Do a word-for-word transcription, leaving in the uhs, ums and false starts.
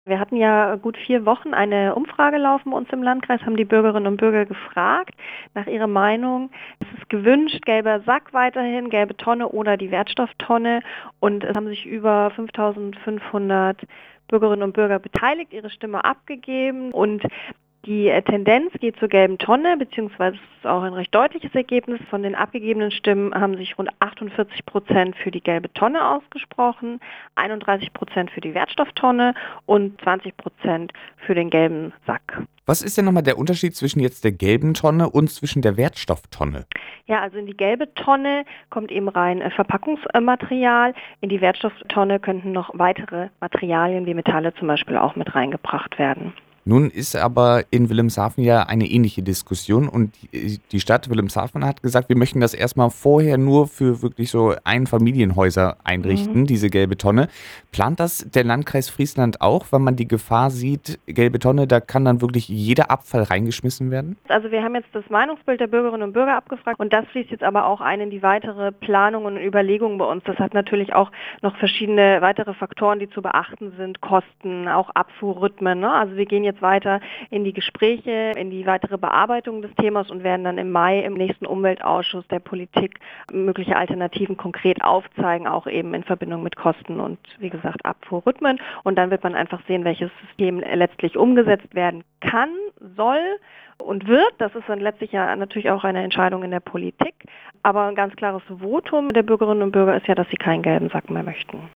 Wir hatten ja gut vier Wochen eine Umfrage laufen bei uns im Landkreis, haben die Bürgerinnen und Bürger gefragt nach ihrer Meinung. Es ist gewünscht, gelber Sack weiterhin, gelbe Tonne oder die Wertstofftonne. Und es haben sich über fünftausendfünfhundert Bürgerinnen und Bürger beteiligt, ihre Stimme abgegeben. Und die Tendenz geht zur gelben Tonne, beziehungsweise es ist auch ein recht deutliches Ergebnis. Von den abgegebenen Stimmen haben sich rund achtundvierzig Prozent für die gelbe Tonne ausgesprochen, einunddreißig Prozent für die Wertstofftonne und zwanzig Prozent für den gelben Sack. Was ist denn nochmal der Unterschied zwischen jetzt der gelben Tonne und zwischen der Wertstofftonne? Ja, also in die gelbe Tonne kommt eben rein äh, Verpackungsmaterial. In die Wertstofftonne könnten noch weitere Materialien wie Metalle zum Beispiel auch mit reingebracht werden. Nun ist aber in Wilhelmshaven ja eine ähnliche Diskussion und die die Stadt Wilhelmshaven hat gesagt, wir möchten das erstmal vorher nur für wirklich so Einfamilienhäuser einrichten, Mhm. diese gelbe Tonne. Plant das der Landkreis Friesland auch, wenn man die Gefahr sieht, gelbe Tonne, da kann dann wirklich jeder Abfall reingeschmissen werden? Also wir haben jetzt das Meinungsbild der Bürgerinnen und Bürger abgefragt und das fließt jetzt aber auch ein in die weitere Planung und Überlegung bei uns. Das hat natürlich auch noch verschiedene weitere Faktoren, die zu beachten sind, Kosten, auch Abfuhrrhythmen, ne? Also wir gehen jetzt weiter in die Gespräche, in die weitere Bearbeitung des Themas und werden dann im Mai im nächsten Umweltausschuss der Politik mögliche Alternativen konkret aufzeigen, auch eben in Verbindung mit Kosten und wie gesagt Abfuhrrhythmen. Und dann wird man einfach sehen, welches System letztlich umgesetzt werden kann, soll und wird. Das ist dann letztlich ja natürlich auch eine Entscheidung in der Politik. Aber ein ganz klares Votum der Bürgerinnen und Bürger ist ja, dass sie keinen gelben Sack mehr möchten.